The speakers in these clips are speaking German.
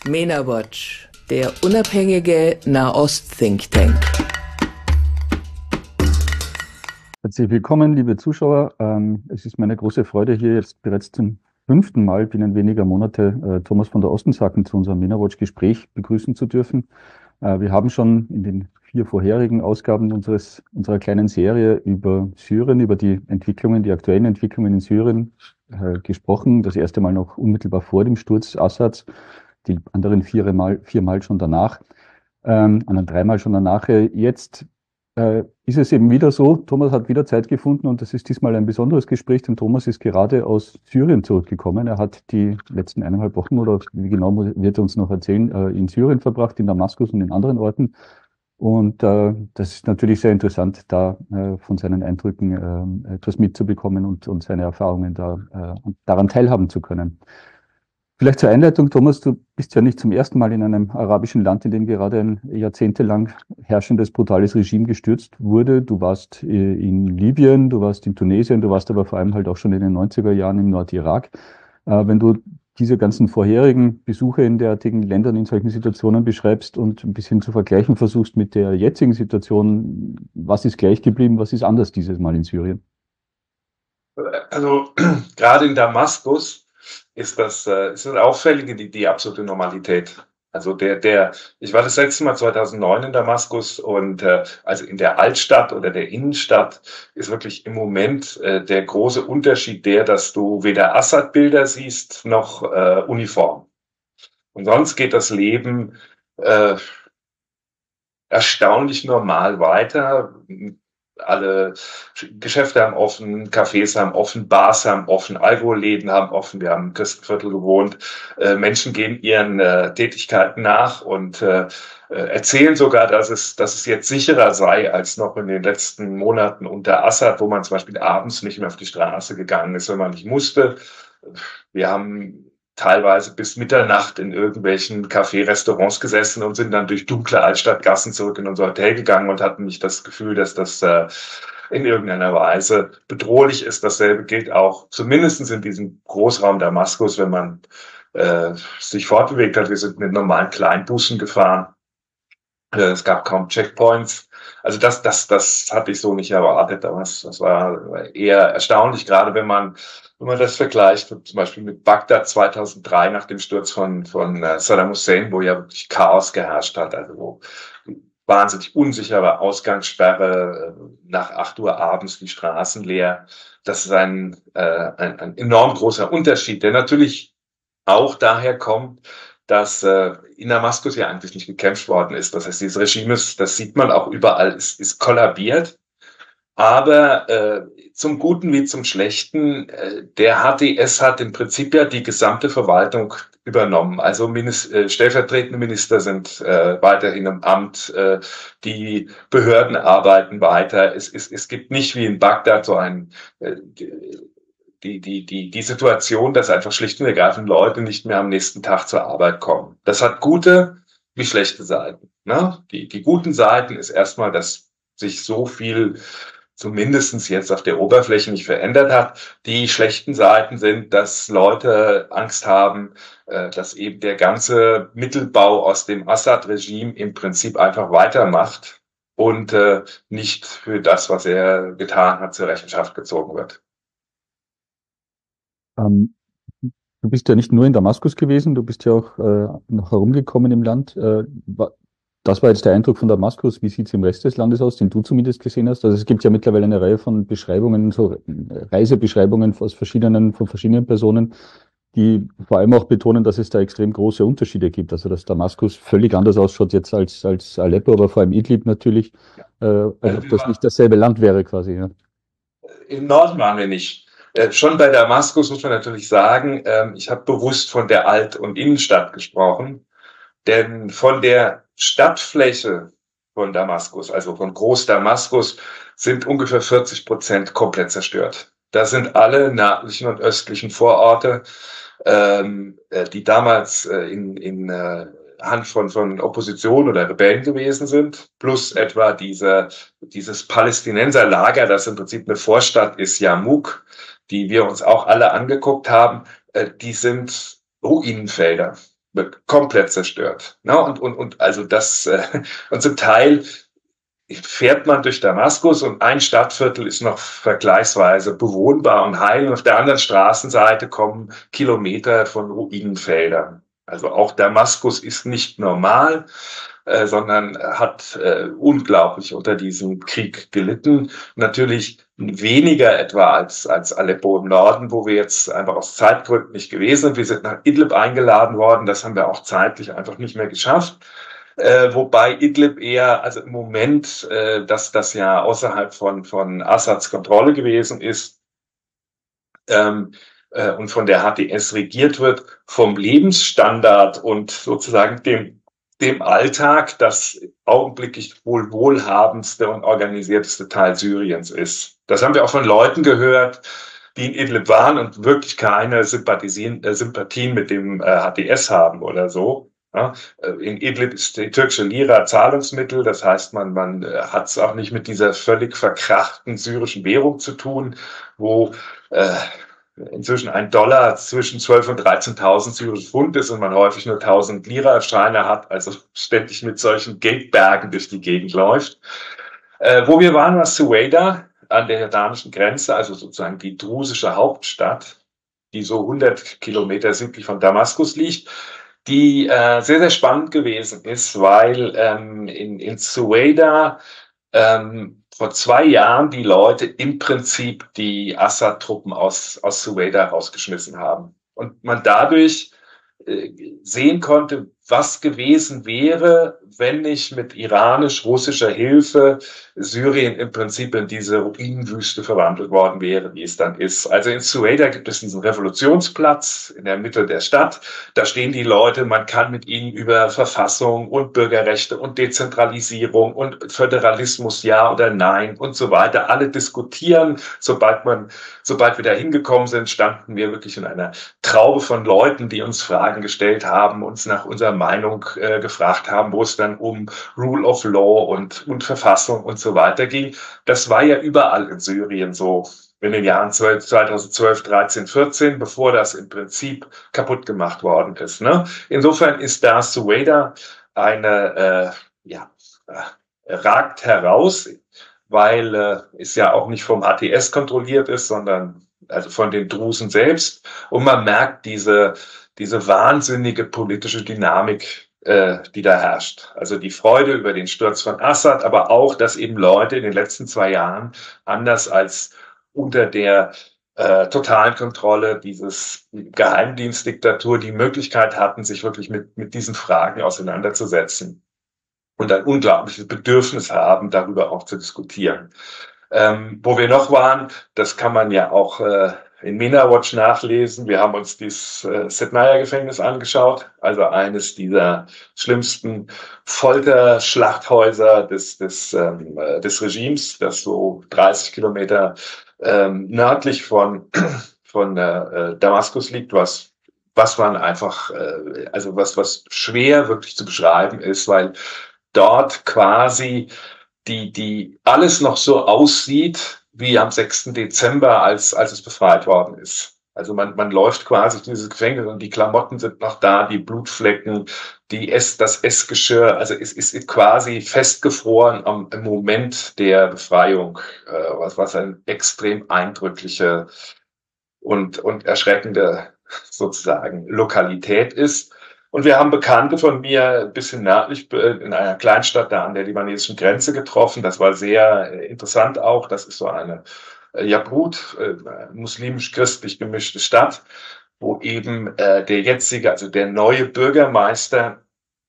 MENA Watch, der unabhängige Nahost-Think Tank. Herzlich willkommen, liebe Zuschauer. Es ist meine große Freude, hier jetzt bereits zum 5. Mal binnen weniger Monate Thomas von der Ostensacken zu unserem MENA Watch Gespräch begrüßen zu dürfen. Wir haben schon in den 4 vorherigen Ausgaben unserer kleinen Serie über Syrien, über die aktuellen Entwicklungen in Syrien gesprochen. Das erste Mal noch unmittelbar vor dem Sturz Assads, die anderen 4 Mal schon danach, anderen 3 Mal schon danach. Jetzt ist es eben wieder so, Thomas hat wieder Zeit gefunden und das ist diesmal ein besonderes Gespräch, denn Thomas ist gerade aus Syrien zurückgekommen. Er hat die letzten 1,5 Wochen, oder wie genau wird er uns noch erzählen, in Syrien verbracht, in Damaskus und in anderen Orten. Und das ist natürlich sehr interessant, da von seinen Eindrücken etwas mitzubekommen und seine Erfahrungen daran teilhaben zu können. Vielleicht zur Einleitung, Thomas, du bist ja nicht zum ersten Mal in einem arabischen Land, in dem gerade ein jahrzehntelang herrschendes, brutales Regime gestürzt wurde. Du warst in Libyen, du warst in Tunesien, du warst aber vor allem halt auch schon in den 90er Jahren im Nordirak. Wenn du diese ganzen vorherigen Besuche in derartigen Ländern in solchen Situationen beschreibst und ein bisschen zu vergleichen versuchst mit der jetzigen Situation, was ist gleich geblieben, was ist anders dieses Mal in Syrien? Also gerade in Damaskus ist das auffällige, die absolute Normalität. Also ich war das letzte Mal 2009 in Damaskus und also in der Altstadt oder der Innenstadt ist wirklich im Moment der große Unterschied dass du weder Assad-Bilder siehst noch Uniform. Und sonst geht das Leben erstaunlich normal weiter. Alle Geschäfte haben offen, Cafés haben offen, Bars haben offen, Alkoholläden haben offen. Wir haben im Christenviertel gewohnt. Menschen gehen ihren Tätigkeiten nach und erzählen sogar, dass es jetzt sicherer sei als noch in den letzten Monaten unter Assad, wo man zum Beispiel abends nicht mehr auf die Straße gegangen ist, wenn man nicht musste. Wir haben teilweise bis Mitternacht in irgendwelchen Café-Restaurants gesessen und sind dann durch dunkle Altstadtgassen zurück in unser Hotel gegangen und hatten nicht das Gefühl, dass das in irgendeiner Weise bedrohlich ist. Dasselbe gilt auch zumindest in diesem Großraum Damaskus, wenn man sich fortbewegt hat. Wir sind mit normalen Kleinbussen gefahren. Es gab kaum Checkpoints. Also das hatte ich so nicht erwartet. Aber das war eher erstaunlich, gerade wenn man das vergleicht, zum Beispiel mit Bagdad 2003 nach dem Sturz von Saddam Hussein, wo ja wirklich Chaos geherrscht hat, also wo wahnsinnig unsichere Ausgangssperre, nach 8 Uhr abends die Straßen leer. Das ist ein enorm großer Unterschied, der natürlich auch daher kommt, dass in Damaskus ja eigentlich nicht gekämpft worden ist. Das heißt, dieses Regime das sieht man auch überall, ist kollabiert. Aber zum Guten wie zum Schlechten, der HTS hat im Prinzip ja die gesamte Verwaltung übernommen. Also stellvertretende Minister sind weiterhin im Amt, die Behörden arbeiten weiter. Es gibt nicht wie in Bagdad so die Situation, dass einfach schlicht und ergreifend Leute nicht mehr am nächsten Tag zur Arbeit kommen. Das hat gute wie schlechte Seiten. Ne? Die guten Seiten ist erstmal, dass sich so viel zumindest jetzt auf der Oberfläche nicht verändert hat. Die schlechten Seiten sind, dass Leute Angst haben, dass eben der ganze Mittelbau aus dem Assad-Regime im Prinzip einfach weitermacht und nicht für das, was er getan hat, zur Rechenschaft gezogen wird. Du bist ja nicht nur in Damaskus gewesen, du bist ja auch noch herumgekommen im Land. Das war jetzt der Eindruck von Damaskus. Wie sieht es im Rest des Landes aus, den du zumindest gesehen hast? Also es gibt ja mittlerweile eine Reihe von Beschreibungen, so Reisebeschreibungen von verschiedenen Personen, die vor allem auch betonen, dass es da extrem große Unterschiede gibt. Also dass Damaskus völlig anders ausschaut jetzt als Aleppo, aber vor allem Idlib natürlich, als ob das nicht dasselbe Land wäre quasi. Ja. Im Norden waren wir nicht. Schon bei Damaskus muss man natürlich sagen, ich habe bewusst von der Alt- und Innenstadt gesprochen, denn von der Stadtfläche von Damaskus, also von Groß-Damaskus, sind ungefähr 40% komplett zerstört. Das sind alle nördlichen und östlichen Vororte, die damals in Hand von Opposition oder Rebellen gewesen sind, plus etwa dieses Palästinenserlager, das im Prinzip eine Vorstadt ist, Yarmouk, die wir uns auch alle angeguckt haben, die sind Ruinenfelder. wird komplett zerstört. Ne? Und also das, und zum Teil fährt man durch Damaskus und ein Stadtviertel ist noch vergleichsweise bewohnbar und heil. Und auf der anderen Straßenseite kommen Kilometer von Ruinenfeldern. Also auch Damaskus ist nicht normal, sondern hat unglaublich unter diesem Krieg gelitten. Natürlich weniger etwa als Aleppo im Norden, wo wir jetzt einfach aus Zeitgründen nicht gewesen sind. Wir sind nach Idlib eingeladen worden. Das haben wir auch zeitlich einfach nicht mehr geschafft. Wobei Idlib eher, also im Moment, dass das ja außerhalb von Assads Kontrolle gewesen ist und von der HTS regiert wird, vom Lebensstandard und sozusagen dem Alltag das augenblicklich wohl wohlhabendste und organisierteste Teil Syriens ist. Das haben wir auch von Leuten gehört, die in Idlib waren und wirklich keine Sympathien mit dem HTS haben oder so. Ja, in Idlib ist die türkische Lira Zahlungsmittel, das heißt, man hat es auch nicht mit dieser völlig verkrachten syrischen Währung zu tun, wo inzwischen $1 zwischen 12.000 und 13.000 syrische Pfund ist und man häufig nur 1.000 Lira-Scheine hat, also ständig mit solchen Geldbergen durch die Gegend läuft. Wo wir waren, war Suwaida an der jordanischen Grenze, also sozusagen die drusische Hauptstadt, die so 100 Kilometer südlich von Damaskus liegt, die sehr, sehr spannend gewesen ist, weil in Suwaida vor 2 Jahren die Leute im Prinzip die Assad-Truppen aus Suwaida rausgeschmissen haben. Und man dadurch sehen konnte, was gewesen wäre, wenn nicht mit iranisch-russischer Hilfe Syrien im Prinzip in diese Ruinenwüste verwandelt worden wäre, wie es dann ist. Also in Suwaida gibt es diesen Revolutionsplatz in der Mitte der Stadt. Da stehen die Leute, man kann mit ihnen über Verfassung und Bürgerrechte und Dezentralisierung und Föderalismus ja oder nein und so weiter alle diskutieren. Sobald wir da hingekommen sind, standen wir wirklich in einer Traube von Leuten, die uns Fragen gestellt haben, uns nach unserer Meinung gefragt haben, wo es dann um Rule of Law und Verfassung und so weiter ging. Das war ja überall in Syrien so in den Jahren 2012, 13, 14, bevor das im Prinzip kaputt gemacht worden ist. Ne? Insofern ist da Suwaida ragt heraus, weil es ja auch nicht vom ATS kontrolliert ist, sondern also von den Drusen selbst. Und man merkt diese wahnsinnige politische Dynamik, die da herrscht. Also die Freude über den Sturz von Assad, aber auch, dass eben Leute in den letzten 2 Jahren anders als unter der totalen Kontrolle dieses Geheimdienstdiktatur die Möglichkeit hatten, sich wirklich mit diesen Fragen auseinanderzusetzen und ein unglaubliches Bedürfnis haben, darüber auch zu diskutieren. Wo wir noch waren, das kann man ja auch in MENA Watch nachlesen. Wir haben uns dieses Sednaya-Gefängnis angeschaut, also eines dieser schlimmsten Folterschlachthäuser des Regimes, das so 30 Kilometer nördlich von Damaskus liegt, was man einfach, also was schwer wirklich zu beschreiben ist, weil dort quasi die alles noch so aussieht wie am 6. Dezember, als es befreit worden ist. Also man läuft quasi durch dieses Gefängnis und die Klamotten sind noch da, die Blutflecken, das Essgeschirr, also es ist quasi festgefroren im Moment der Befreiung, was eine extrem eindrückliche und erschreckende sozusagen Lokalität ist. Und wir haben Bekannte von mir ein bisschen nördlich in einer Kleinstadt da an der libanesischen Grenze getroffen. Das war sehr interessant auch. Das ist so eine Jabrut, muslimisch-christlich gemischte Stadt, wo eben also der neue Bürgermeister,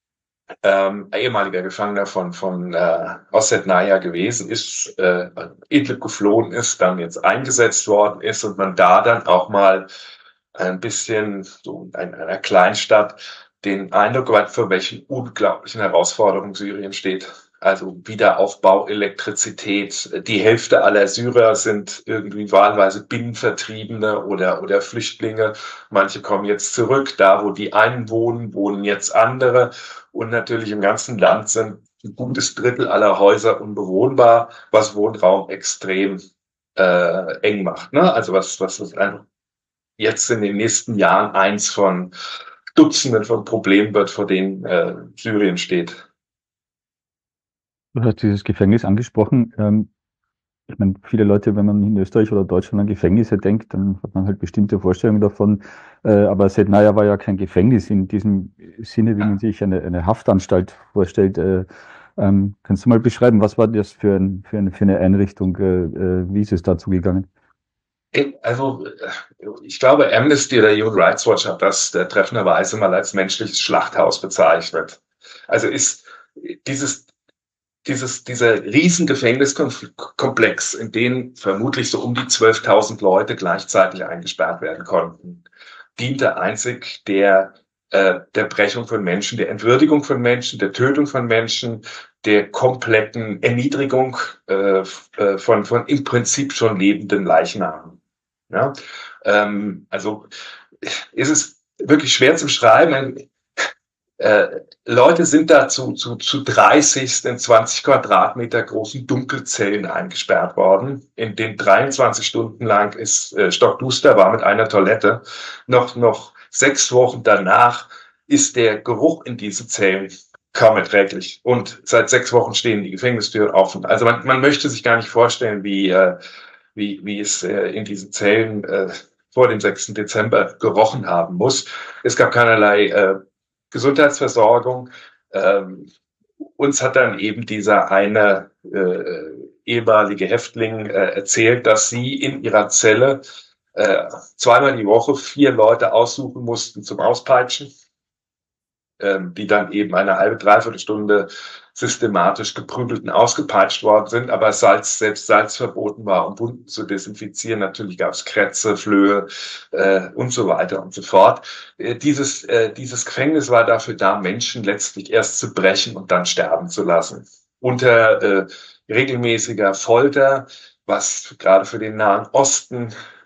ehemaliger Gefangener von Sednaya gewesen ist, Idlib geflohen ist, dann jetzt eingesetzt worden ist und man da dann auch mal ein bisschen so in einer Kleinstadt den Eindruck hat, für welchen unglaublichen Herausforderungen Syrien steht. Also Wiederaufbau, Elektrizität. Die Hälfte aller Syrer sind irgendwie wahlweise Binnenvertriebene oder Flüchtlinge. Manche kommen jetzt zurück. Da, wo die einen wohnen, wohnen jetzt andere. Und natürlich im ganzen Land sind ein gutes Drittel aller Häuser unbewohnbar, was Wohnraum extrem eng macht. Ne? Also was einfach jetzt in den nächsten Jahren eins von Dutzenden von Problemen wird, vor denen Syrien steht. Du hast dieses Gefängnis angesprochen. Ich meine, viele Leute, wenn man in Österreich oder Deutschland an Gefängnisse denkt, dann hat man halt bestimmte Vorstellungen davon. Aber Sednaya war ja kein Gefängnis in diesem Sinne, wie man sich eine Haftanstalt vorstellt. Kannst du mal beschreiben, was war das für eine Einrichtung? Wie ist es dazu gegangen? Also, ich glaube, Amnesty oder Human Rights Watch hat das treffenderweise mal als menschliches Schlachthaus bezeichnet. Also ist dieser riesen Gefängniskomplex, in den vermutlich so um die 12.000 Leute gleichzeitig eingesperrt werden konnten, diente einzig der Brechung von Menschen, der Entwürdigung von Menschen, der Tötung von Menschen, der kompletten Erniedrigung von im Prinzip schon lebenden Leichnamen. Ja? Also ist es wirklich schwer zu beschreiben. Leute sind da zu 30 in 20 Quadratmeter großen Dunkelzellen eingesperrt worden, in denen 23 Stunden lang es stockduster war mit einer Toilette. Noch 6 Wochen danach ist der Geruch in diesen Zellen kaum erträglich. Und seit 6 Wochen stehen die Gefängnistüren offen. Also man möchte sich gar nicht vorstellen, wie es in diesen Zellen vor dem 6. Dezember gerochen haben muss. Es gab keinerlei Gesundheitsversorgung. Uns hat dann eben dieser eine ehemalige Häftling erzählt, dass sie in ihrer Zelle 2-mal die Woche 4 Leute aussuchen mussten zum Auspeitschen, die dann eben eine halbe, dreiviertel Stunde systematisch geprügelt und ausgepeitscht worden sind, aber selbst Salz verboten war, um Wunden zu desinfizieren. Natürlich gab es Krätze, Flöhe und so weiter und so fort. Dieses Gefängnis war dafür da, Menschen letztlich erst zu brechen und dann sterben zu lassen. Unter regelmäßiger Folter, was gerade für den Nahen Osten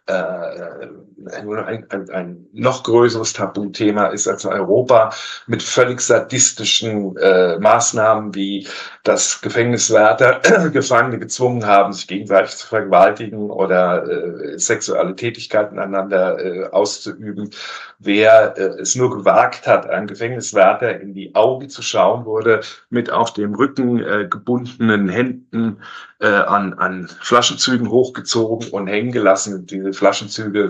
ein noch größeres Tabuthema ist als in Europa, mit völlig sadistischen Maßnahmen, wie das Gefängniswärter Gefangene gezwungen haben, sich gegenseitig zu vergewaltigen oder sexuelle Tätigkeiten aneinander auszuüben. Wer es nur gewagt hat, einem Gefängniswärter in die Augen zu schauen, wurde mit auf dem Rücken gebundenen Händen an Flaschenzügen hochgezogen und hängen gelassen. Diese Flaschenzüge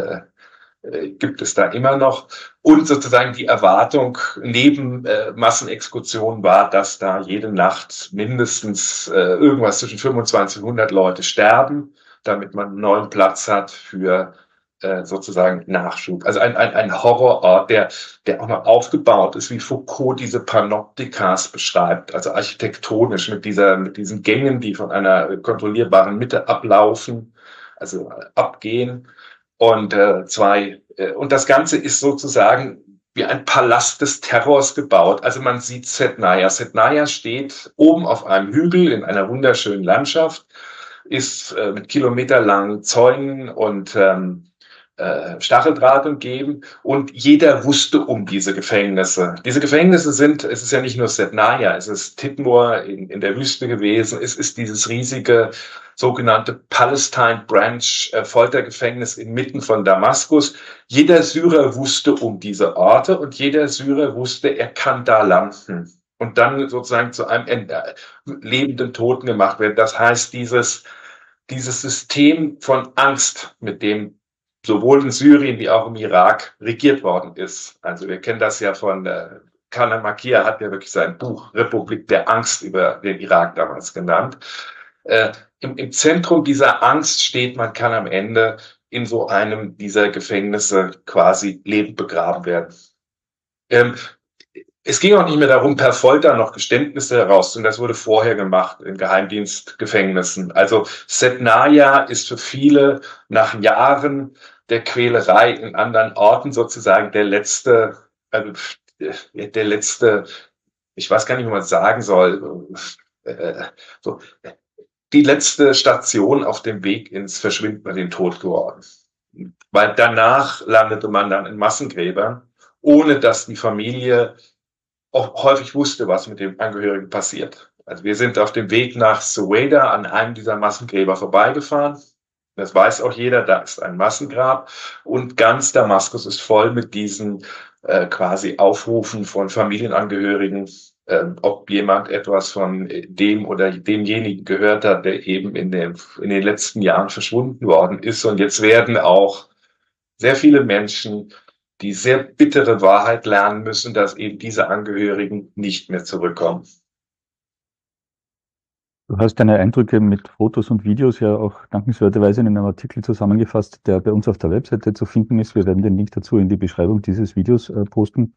gibt es da immer noch. Und sozusagen die Erwartung neben Massenexekutionen war, dass da jede Nacht mindestens irgendwas zwischen 25 und 100 Leute sterben, damit man einen neuen Platz hat für sozusagen Nachschub. Also ein Horrorort, der auch noch aufgebaut ist, wie Foucault diese Panoptikas beschreibt, also architektonisch mit diesen Gängen, die von einer kontrollierbaren Mitte ablaufen, also abgehen. Und und das Ganze ist sozusagen wie ein Palast des Terrors gebaut. Also man sieht Sednaya. Sednaya steht oben auf einem Hügel in einer wunderschönen Landschaft, ist mit kilometerlangen Zäunen und Stacheldraht umgeben, und jeder wusste um diese Gefängnisse. Diese Gefängnisse es ist ja nicht nur Sednaya, es ist Titmur in der Wüste gewesen, es ist dieses riesige sogenannte Palestine Branch Foltergefängnis inmitten von Damaskus. Jeder Syrer wusste um diese Orte und jeder Syrer wusste, er kann da landen und dann sozusagen zu einem lebenden Toten gemacht werden. Das heißt, dieses System von Angst, mit dem sowohl in Syrien wie auch im Irak regiert worden ist. Also wir kennen das ja von Khan Makia, hat ja wirklich sein Buch Republik der Angst über den Irak damals genannt. Im Zentrum dieser Angst steht, man kann am Ende in so einem dieser Gefängnisse quasi lebend begraben werden. Es ging auch nicht mehr darum, per Folter noch Geständnisse herauszuholen. Das wurde vorher gemacht in Geheimdienstgefängnissen. Also Sednaya ist für viele nach Jahren der Quälerei in anderen Orten sozusagen der letzte, ich weiß gar nicht, wie man es sagen soll, die letzte Station auf dem Weg ins Verschwinden bei den Tod geworden. Weil danach landete man dann in Massengräbern, ohne dass die Familie auch häufig wusste, was mit dem Angehörigen passiert. Also wir sind auf dem Weg nach Suwaida an einem dieser Massengräber vorbeigefahren. Das weiß auch jeder, da ist ein Massengrab. Und ganz Damaskus ist voll mit diesen quasi Aufrufen von Familienangehörigen, ob jemand etwas von dem oder demjenigen gehört hat, der eben in den letzten Jahren verschwunden worden ist. Und jetzt werden auch sehr viele Menschen die sehr bittere Wahrheit lernen müssen, dass eben diese Angehörigen nicht mehr zurückkommen. Du hast deine Eindrücke mit Fotos und Videos ja auch dankenswerterweise in einem Artikel zusammengefasst, der bei uns auf der Webseite zu finden ist. Wir werden den Link dazu in die Beschreibung dieses Videos posten.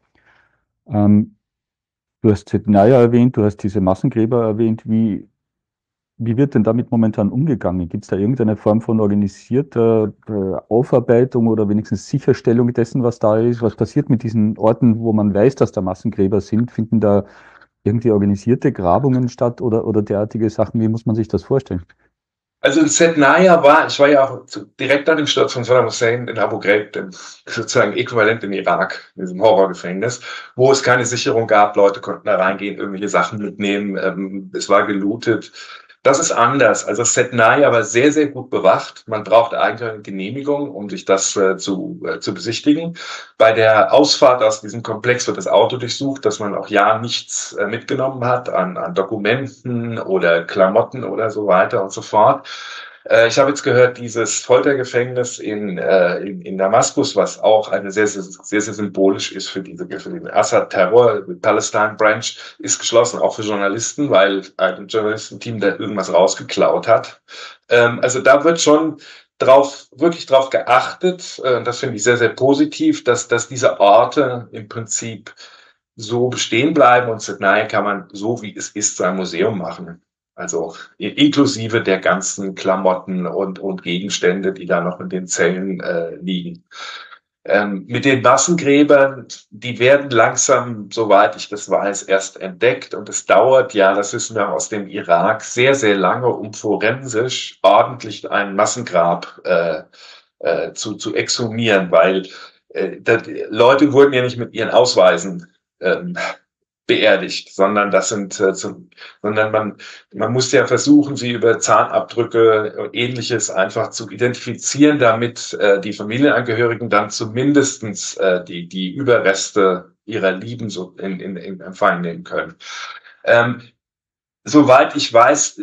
Du hast Sednaya erwähnt, du hast diese Massengräber erwähnt. Wie wird denn damit momentan umgegangen? Gibt es da irgendeine Form von organisierter Aufarbeitung oder wenigstens Sicherstellung dessen, was da ist? Was passiert mit diesen Orten, wo man weiß, dass da Massengräber sind? Finden da irgendwie organisierte Grabungen statt oder derartige Sachen? Wie muss man sich das vorstellen? Also in Sednaya ich war ja auch direkt nach dem Sturz von Saddam Hussein in Abu Ghraib, dem sozusagen Äquivalent im Irak, in diesem Horrorgefängnis, wo es keine Sicherung gab. Leute konnten da reingehen, irgendwelche Sachen mitnehmen. Es war gelootet. Das ist anders. Also Sednaya war sehr, sehr gut bewacht. Man braucht eigentlich eine Genehmigung, um sich das zu besichtigen. Bei der Ausfahrt aus diesem Komplex wird das Auto durchsucht, dass man auch ja nichts mitgenommen hat an Dokumenten oder Klamotten oder so weiter und so fort. Ich habe jetzt gehört, dieses Foltergefängnis in Damaskus, was auch eine sehr, sehr, sehr, sehr symbolisch ist für den Assad-Terror, Palestine Branch, ist geschlossen, auch für Journalisten, weil ein Journalistenteam da irgendwas rausgeklaut hat. Also da wird schon wirklich drauf geachtet, das finde ich sehr, sehr positiv, dass diese Orte im Prinzip so bestehen bleiben, und Sednaya kann man, so wie es ist, zu einem Museum machen. Also inklusive der ganzen Klamotten und Gegenstände, die da noch in den Zellen liegen. Mit den Massengräbern, die werden langsam, soweit ich das weiß, erst entdeckt. Und es dauert ja, das wissen wir aus dem Irak, sehr, sehr lange, um forensisch ordentlich ein Massengrab zu exhumieren, weil Leute wurden ja nicht mit ihren Ausweisen beerdigt, sondern man muss ja versuchen, sie über Zahnabdrücke und Ähnliches einfach zu identifizieren, damit die Familienangehörigen dann zumindestens die Überreste ihrer Lieben so in Empfang nehmen können. Soweit ich weiß,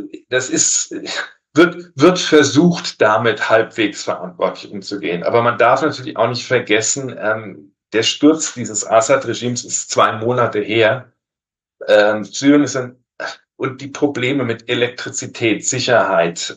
wird versucht, damit halbwegs verantwortlich umzugehen. Aber man darf natürlich auch nicht vergessen, der Sturz dieses Assad-Regimes ist 2 Monate her. Syrien ist und die Probleme mit Elektrizität, Sicherheit,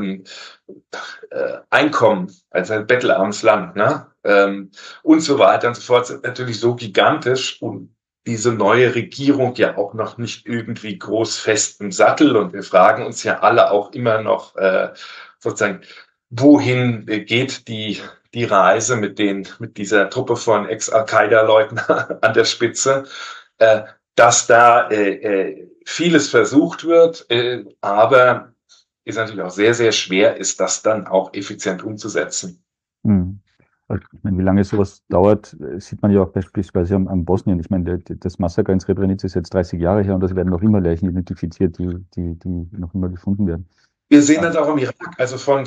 Einkommen, also ein bettelarmes Land, ne? Und so weiter und so fort, sind natürlich so gigantisch, und diese neue Regierung ja auch noch nicht irgendwie groß fest im Sattel, und wir fragen uns ja alle auch immer noch sozusagen, wohin geht die Reise mit dieser Truppe von Ex-Al-Qaida-Leuten an der Spitze, dass da vieles versucht wird, aber ist natürlich auch sehr, sehr schwer, ist das dann auch effizient umzusetzen. Also, ich meine, wie lange sowas dauert, sieht man ja auch beispielsweise am Bosnien. Ich meine, das Massaker in Srebrenica ist jetzt 30 Jahre her, und es werden noch immer Leichen identifiziert, die noch immer gefunden werden. Wir sehen das auch im Irak, also von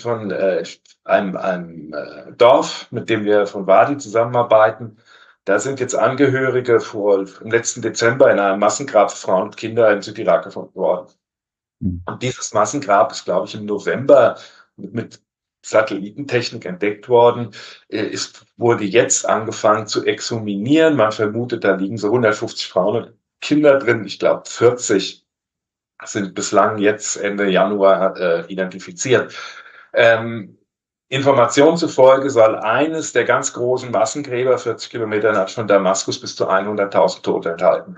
einem Dorf, mit dem wir von Wadi zusammenarbeiten. Da sind jetzt Angehörige im letzten Dezember in einem Massengrab für Frauen und Kinder im Südirak gefunden worden. Und dieses Massengrab ist, glaube ich, im November mit Satellitentechnik entdeckt worden. Wurde jetzt angefangen zu exhuminieren. Man vermutet, da liegen so 150 Frauen und Kinder drin. Ich glaube, 40 sind bislang jetzt Ende Januar identifiziert. Informationen zufolge soll eines der ganz großen Massengräber 40 Kilometer nördlich von Damaskus bis zu 100.000 Tote enthalten.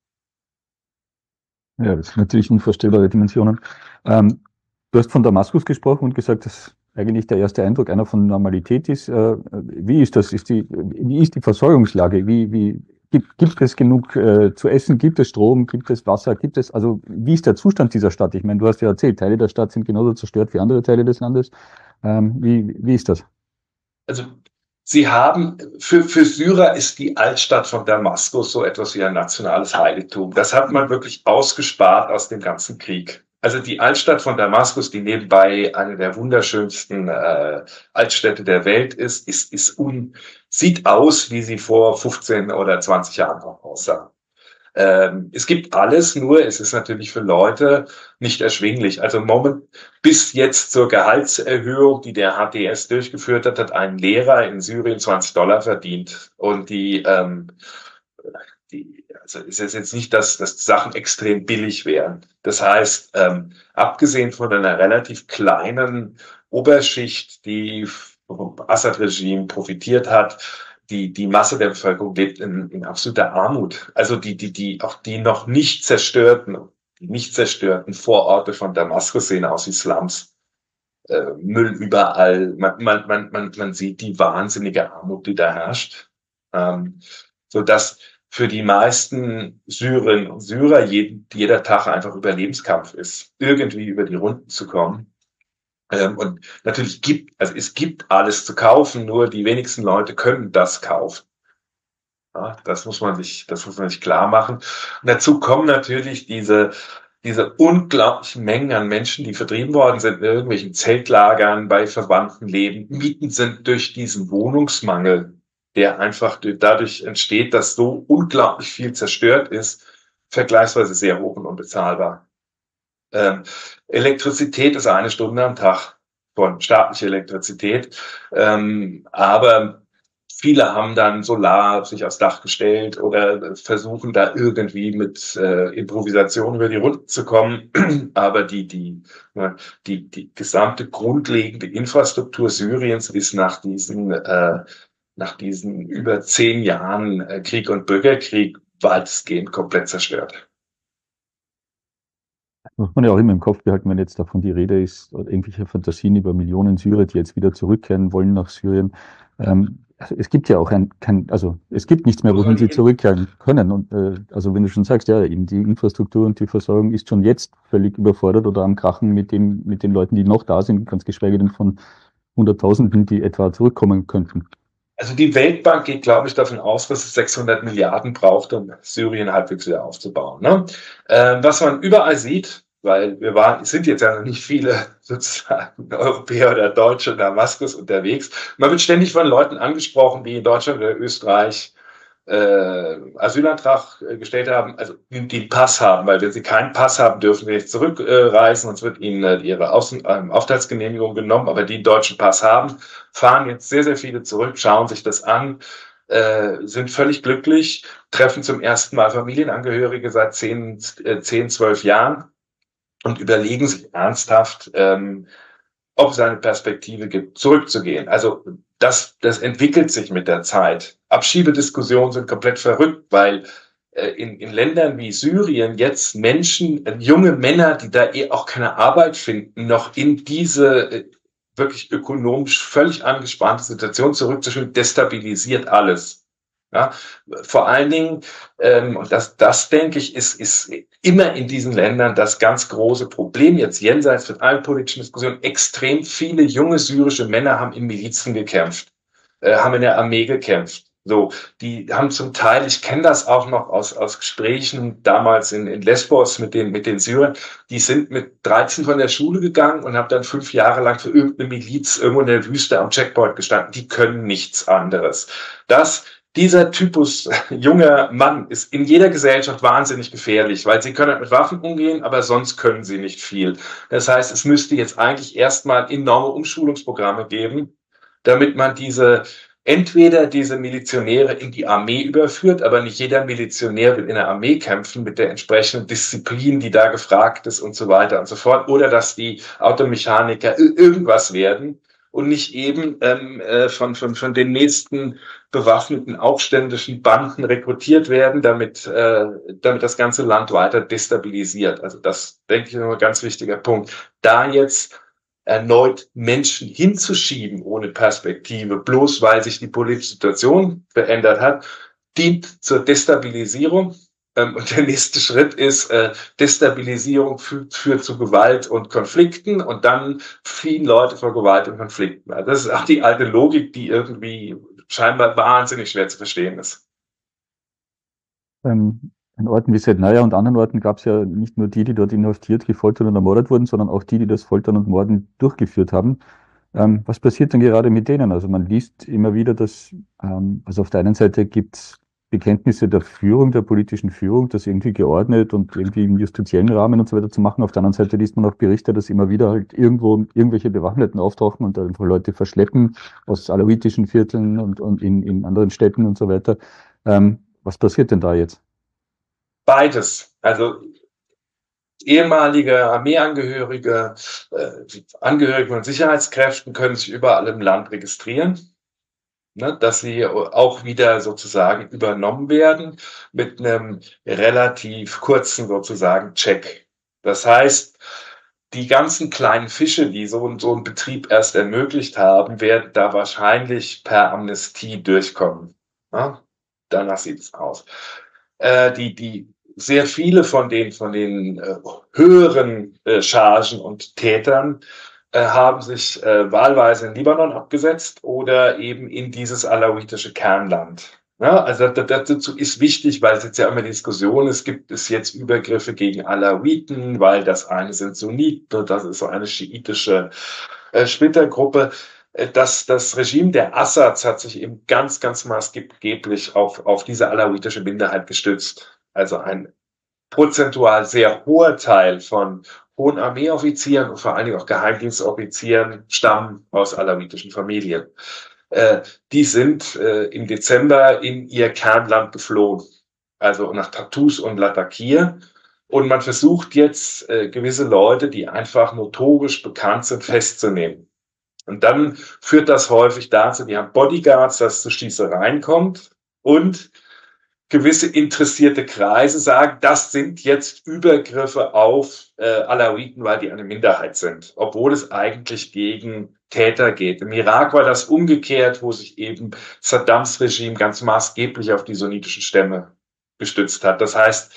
Ja, das sind natürlich unvorstellbare Dimensionen. Du hast von Damaskus gesprochen und gesagt, dass eigentlich der erste Eindruck einer von Normalität ist. Wie ist das? Wie ist die Versorgungslage? Gibt es genug zu essen? Gibt es Strom? Gibt es Wasser? Also wie ist der Zustand dieser Stadt? Ich meine, du hast ja erzählt, Teile der Stadt sind genauso zerstört wie andere Teile des Landes. Wie ist das? Also Sie haben, für Syrer ist die Altstadt von Damaskus so etwas wie ein nationales Heiligtum. Das hat man wirklich ausgespart aus dem ganzen Krieg. Also die Altstadt von Damaskus, die nebenbei eine der wunderschönsten Altstädte der Welt ist, sieht aus, wie sie vor 15 oder 20 Jahren auch aussah. Es gibt alles, nur es ist natürlich für Leute nicht erschwinglich. Also bis jetzt zur Gehaltserhöhung, die der HTS durchgeführt hat, hat ein Lehrer in Syrien $20 verdient. Und also es ist jetzt nicht, dass Sachen extrem billig wären. Das heißt, abgesehen von einer relativ kleinen Oberschicht, die vom Assad-Regime profitiert hat, die Masse der Bevölkerung lebt in absoluter Armut. Also auch die nicht zerstörten Vororte von Damaskus sehen aus wie Slums. Müll überall. Man sieht die wahnsinnige Armut, die da herrscht. So dass für die meisten Syrerinnen und Syrer jeder Tag einfach Überlebenskampf ist, irgendwie über die Runden zu kommen. Und natürlich es gibt alles zu kaufen, nur die wenigsten Leute können das kaufen. Ja, das muss man sich klar machen. Und dazu kommen natürlich diese unglaublichen Mengen an Menschen, die vertrieben worden sind in irgendwelchen Zeltlagern, bei Verwandten leben. Mieten sind durch diesen Wohnungsmangel, der einfach dadurch entsteht, dass so unglaublich viel zerstört ist, vergleichsweise sehr hoch und unbezahlbar. Elektrizität ist 1 Stunde am Tag von staatlicher Elektrizität, aber viele haben dann Solar sich aufs Dach gestellt oder versuchen da irgendwie mit Improvisation über die Runden zu kommen. Aber die gesamte grundlegende Infrastruktur Syriens ist nach diesen über 10 Jahren Krieg und Bürgerkrieg weitestgehend komplett zerstört. Muss man ja auch immer im Kopf behalten, wenn jetzt davon die Rede ist, oder irgendwelche Fantasien über Millionen Syrer, die jetzt wieder zurückkehren wollen nach Syrien. Also es gibt ja auch es gibt nichts mehr, wohin sie zurückkehren können. Und also wenn du schon sagst, ja, eben die Infrastruktur und die Versorgung ist schon jetzt völlig überfordert oder am Krachen mit den Leuten, die noch da sind, ganz geschweige denn von Hunderttausenden, die etwa zurückkommen könnten. Also die Weltbank geht, glaube ich, davon aus, dass es 600 Milliarden braucht, um Syrien halbwegs wieder aufzubauen. Ne? Was man überall sieht, weil sind jetzt ja noch nicht viele sozusagen Europäer oder Deutsche in Damaskus unterwegs. Man wird ständig von Leuten angesprochen, die in Deutschland oder Österreich Asylantrag gestellt haben, also die einen Pass haben, weil wenn sie keinen Pass haben, dürfen sie nicht zurückreisen, sonst wird ihnen ihre Aufenthaltsgenehmigung genommen, aber die einen deutschen Pass haben, fahren jetzt sehr, sehr viele zurück, schauen sich das an, sind völlig glücklich, treffen zum ersten Mal Familienangehörige seit 10, 12 Jahren und überlegen sich ernsthaft, ob es eine Perspektive gibt, zurückzugehen. Also das entwickelt sich mit der Zeit. Abschiebediskussionen sind komplett verrückt, weil in Ländern wie Syrien jetzt junge Männer, die da auch keine Arbeit finden, noch in diese wirklich ökonomisch völlig angespannte Situation zurückzuschieben, destabilisiert alles. Ja, vor allen Dingen, und das denke ich, ist immer in diesen Ländern das ganz große Problem, jetzt jenseits von allen politischen Diskussionen, extrem viele junge syrische Männer haben in Milizen gekämpft, haben in der Armee gekämpft. So, die haben zum Teil, ich kenne das auch noch aus Gesprächen damals in Lesbos mit den Syrern, die sind mit 13 von der Schule gegangen und haben dann 5 Jahre lang für irgendeine Miliz irgendwo in der Wüste am Checkpoint gestanden. Die können nichts anderes. Dieser Typus junger Mann ist in jeder Gesellschaft wahnsinnig gefährlich, weil sie können mit Waffen umgehen, aber sonst können sie nicht viel. Das heißt, es müsste jetzt eigentlich erstmal enorme Umschulungsprogramme geben, damit man entweder diese Milizionäre in die Armee überführt, aber nicht jeder Milizionär will in der Armee kämpfen mit der entsprechenden Disziplin, die da gefragt ist und so weiter und so fort, oder dass die Automechaniker irgendwas werden und nicht eben von den nächsten bewaffneten aufständischen Banden rekrutiert werden, damit das ganze Land weiter destabilisiert. Also das, denke ich, ist ein ganz wichtiger Punkt. Da jetzt erneut Menschen hinzuschieben ohne Perspektive, bloß weil sich die politische Situation verändert hat, dient zur Destabilisierung. Und der nächste Schritt ist, Destabilisierung führt zu Gewalt und Konflikten und dann fliehen Leute vor Gewalt und Konflikten. Also das ist auch die alte Logik, die irgendwie scheinbar wahnsinnig schwer zu verstehen ist. An Orten wie Sednaja und anderen Orten gab es ja nicht nur die, die dort inhaftiert, gefoltert und ermordet wurden, sondern auch die, die das Foltern und Morden durchgeführt haben. Was passiert denn gerade mit denen? Also man liest immer wieder, dass, also auf der einen Seite gibt es Bekenntnisse der Führung, der politischen Führung, das irgendwie geordnet und irgendwie im justiziellen Rahmen und so weiter zu machen. Auf der anderen Seite liest man auch Berichte, dass immer wieder halt irgendwo irgendwelche Bewaffneten auftauchen und einfach Leute verschleppen aus alawitischen Vierteln und in anderen Städten und so weiter. Was passiert denn da jetzt? Beides. Also ehemalige Armeeangehörige, Angehörige von Sicherheitskräften können sich überall im Land registrieren, ne, dass sie auch wieder sozusagen übernommen werden mit einem relativ kurzen sozusagen Check. Das heißt, die ganzen kleinen Fische, die so einen Betrieb erst ermöglicht haben, werden da wahrscheinlich per Amnestie durchkommen. Ja? Danach sieht es aus. Die sehr viele von den höheren Chargen und Tätern haben sich wahlweise in Libanon abgesetzt oder eben in dieses alawitische Kernland. Ja, also dazu ist wichtig, weil es jetzt ja immer Diskussion ist, gibt es jetzt Übergriffe gegen Alawiten, weil das eine sind Sunniten und das ist so eine schiitische Splittergruppe. Das Regime der Assads hat sich eben ganz, ganz maßgeblich auf diese alawitische Minderheit gestützt. Also ein prozentual sehr hoher Teil von hohen Armeeoffizieren und vor allen Dingen auch Geheimdienstoffizieren stammen aus alawitischen Familien. Die sind im Dezember in ihr Kernland geflohen, also nach Tartus und Latakir. Und man versucht jetzt, gewisse Leute, die einfach notorisch bekannt sind, festzunehmen. Und dann führt das häufig dazu, die haben Bodyguards, dass es zu Schießereien kommt und gewisse interessierte Kreise sagen, das sind jetzt Übergriffe auf Alawiten, weil die eine Minderheit sind, obwohl es eigentlich gegen Täter geht. Im Irak war das umgekehrt, wo sich eben Saddams Regime ganz maßgeblich auf die sunnitischen Stämme gestützt hat. Das heißt,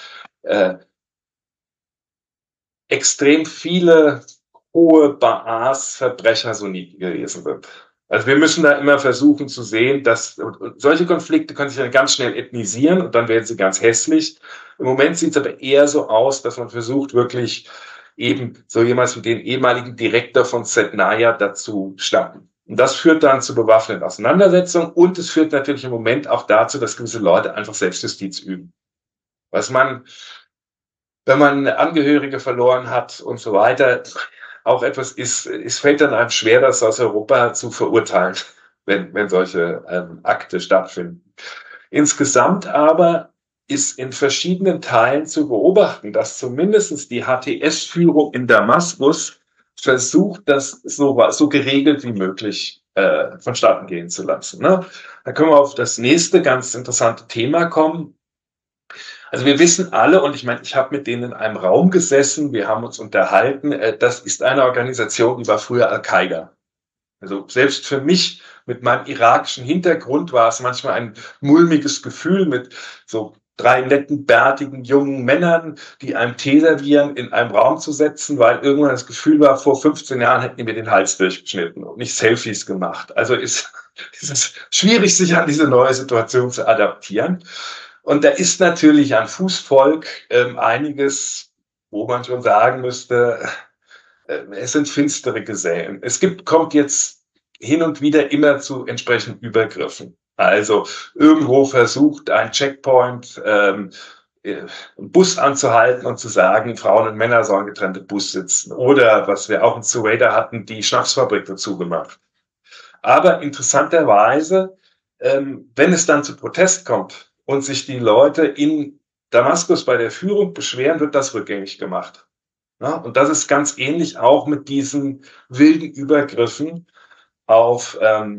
extrem viele hohe Baas Verbrecher Sunniten gewesen sind. Also wir müssen da immer versuchen zu sehen, dass solche Konflikte können sich dann ganz schnell ethnisieren und dann werden sie ganz hässlich. Im Moment sieht es aber eher so aus, dass man versucht, wirklich eben so jemals wie den ehemaligen Direktor von Sednaja dazu schnappen. Und das führt dann zu bewaffneten Auseinandersetzungen und es führt natürlich im Moment auch dazu, dass gewisse Leute einfach Selbstjustiz üben. Was man, wenn man Angehörige verloren hat und so weiter, auch etwas ist, es fällt dann einem schwer, das aus Europa zu verurteilen, wenn solche Akte stattfinden. Insgesamt aber ist in verschiedenen Teilen zu beobachten, dass zumindest die HTS-Führung in Damaskus versucht, das so geregelt wie möglich vonstatten gehen zu lassen. Ne? Da können wir auf das nächste ganz interessante Thema kommen. Also wir wissen alle, und ich meine, ich habe mit denen in einem Raum gesessen, wir haben uns unterhalten, das ist eine Organisation, die war früher Al-Qaida. Also selbst für mich mit meinem irakischen Hintergrund war es manchmal ein mulmiges Gefühl mit so 3 netten, bärtigen, jungen Männern, die einem Tee servieren, in einem Raum zu setzen, weil irgendwann das Gefühl war, vor 15 Jahren hätten die mir den Hals durchgeschnitten und nicht Selfies gemacht. Also ist es schwierig, sich an diese neue Situation zu adaptieren. Und da ist natürlich an Fußvolk einiges, wo man schon sagen müsste, es sind finstere Gesellen. Kommt jetzt hin und wieder immer zu entsprechenden Übergriffen. Also irgendwo versucht ein Checkpoint einen Bus anzuhalten und zu sagen, Frauen und Männer sollen getrennte Bus sitzen. Oder was wir auch in Suwaida hatten, die Schnapsfabrik dazu gemacht. Aber interessanterweise, wenn es dann zu Protest kommt, und sich die Leute in Damaskus bei der Führung beschweren, wird das rückgängig gemacht. Ja, und das ist ganz ähnlich auch mit diesen wilden Übergriffen auf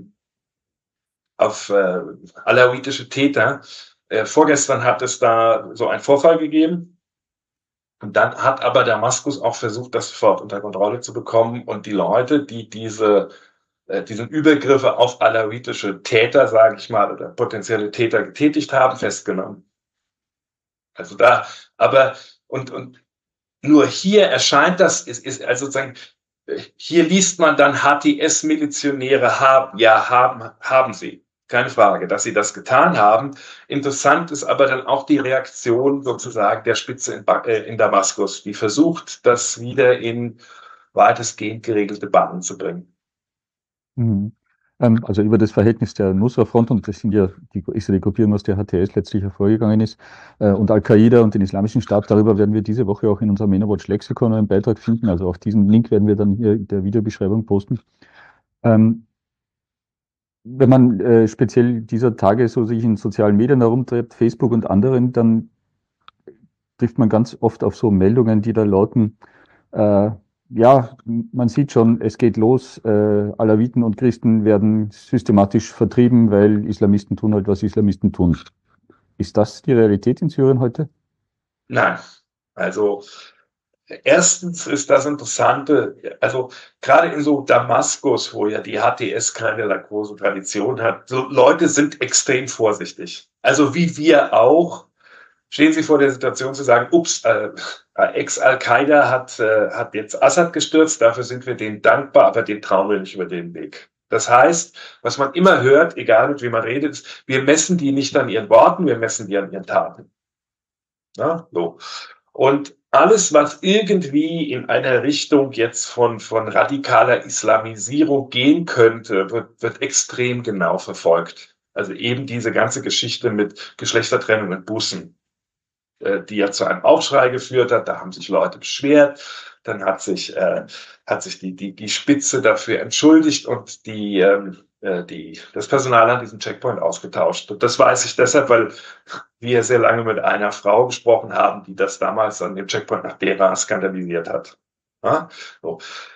alawitische Täter. Vorgestern hat es da so einen Vorfall gegeben. Und dann hat aber Damaskus auch versucht, das sofort unter Kontrolle zu bekommen und die Leute, die diesen Übergriffe auf alawitische Täter, sage ich mal, oder potenzielle Täter getätigt haben, festgenommen. Also und nur hier erscheint das, ist also sozusagen, hier liest man dann HTS-Milizionäre haben sie. keine Frage, dass sie das getan haben. Interessant ist aber dann auch die Reaktion sozusagen der Spitze in Damaskus, die versucht, das wieder in weitestgehend geregelte Bahnen zu bringen. Mhm. Also über das Verhältnis der Nusra-Front, und das ist ja die Gruppierung, aus der HTS letztlich hervorgegangen ist, und Al-Qaida und den Islamischen Staat, darüber werden wir diese Woche auch in unserem MENAWatch Lexikon einen Beitrag finden. Also auch diesen Link werden wir dann hier in der Videobeschreibung posten. Wenn man speziell dieser Tage so sich in sozialen Medien herumtreibt, Facebook und anderen, dann trifft man ganz oft auf so Meldungen, die da lauten, ja, man sieht schon, es geht los, Alawiten und Christen werden systematisch vertrieben, weil Islamisten tun halt, was Islamisten tun. Ist das die Realität in Syrien heute? Nein, also erstens ist das Interessante, also gerade in so Damaskus, wo ja die HTS keine große Tradition hat, so Leute sind extrem vorsichtig. Also wie wir auch, stehen Sie vor der Situation zu sagen, ups, Ex-Al-Qaida hat jetzt Assad gestürzt, dafür sind wir denen dankbar, aber den trauen wir nicht über den Weg. Das heißt, was man immer hört, egal mit wem man redet, ist, wir messen die nicht an ihren Worten, wir messen die an ihren Taten. Ja, so. Und alles, was irgendwie in einer Richtung jetzt von radikaler Islamisierung gehen könnte, wird extrem genau verfolgt. Also eben diese ganze Geschichte mit Geschlechtertrennung und Bussen, die ja zu einem Aufschrei geführt hat. Da haben sich Leute beschwert. Dann hat sich die Spitze dafür entschuldigt und das Personal an diesem Checkpoint ausgetauscht. Und das weiß ich deshalb, weil wir sehr lange mit einer Frau gesprochen haben, die das damals an dem Checkpoint nach Deraa skandalisiert hat. Ja? So.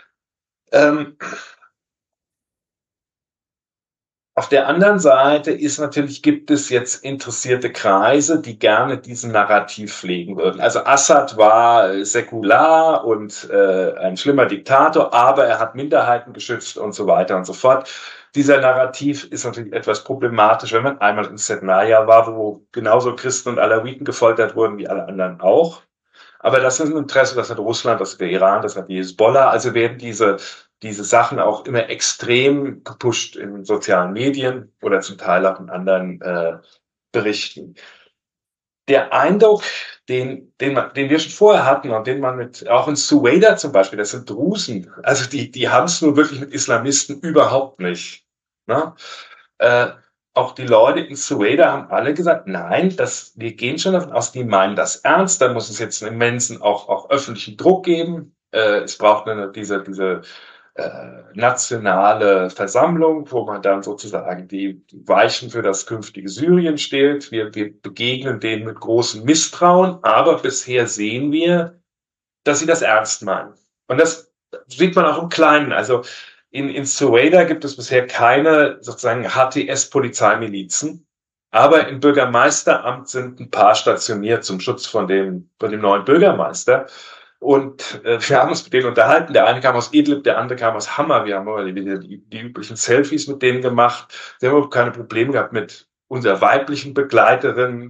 Auf der anderen Seite gibt es jetzt interessierte Kreise, die gerne diesen Narrativ pflegen würden. Also Assad war säkular und ein schlimmer Diktator, aber er hat Minderheiten geschützt und so weiter und so fort. Dieser Narrativ ist natürlich etwas problematisch, wenn man einmal in Sednaya war, wo genauso Christen und Alawiten gefoltert wurden wie alle anderen auch. Aber das ist ein Interesse, das hat Russland, das hat der Iran, das hat die Hezbollah. Also werden diese Sachen auch immer extrem gepusht in sozialen Medien oder zum Teil auch in anderen Berichten. Der Eindruck, den wir schon vorher hatten und den man auch in Suwaida zum Beispiel, das sind Drusen, also die haben es nur wirklich mit Islamisten überhaupt nicht. Ne? Auch die Leute in Suwaida haben alle gesagt, nein, wir gehen schon davon aus, die meinen das ernst, da muss es jetzt einen immensen auch öffentlichen Druck geben. Es braucht diese nationale Versammlung, wo man dann sozusagen die Weichen für das künftige Syrien stellt. Wir begegnen denen mit großem Misstrauen, aber bisher sehen wir, dass sie das ernst meinen. Und das sieht man auch im Kleinen. Also in Suwaida gibt es bisher keine sozusagen HTS-Polizeimilizen, aber im Bürgermeisteramt sind ein paar stationiert zum Schutz von dem neuen Bürgermeister. Und wir haben uns mit denen unterhalten. Der eine kam aus Idlib, der andere kam aus Hama. Wir haben aber die üblichen Selfies mit denen gemacht. Sie haben überhaupt keine Probleme gehabt mit unserer weiblichen Begleiterin,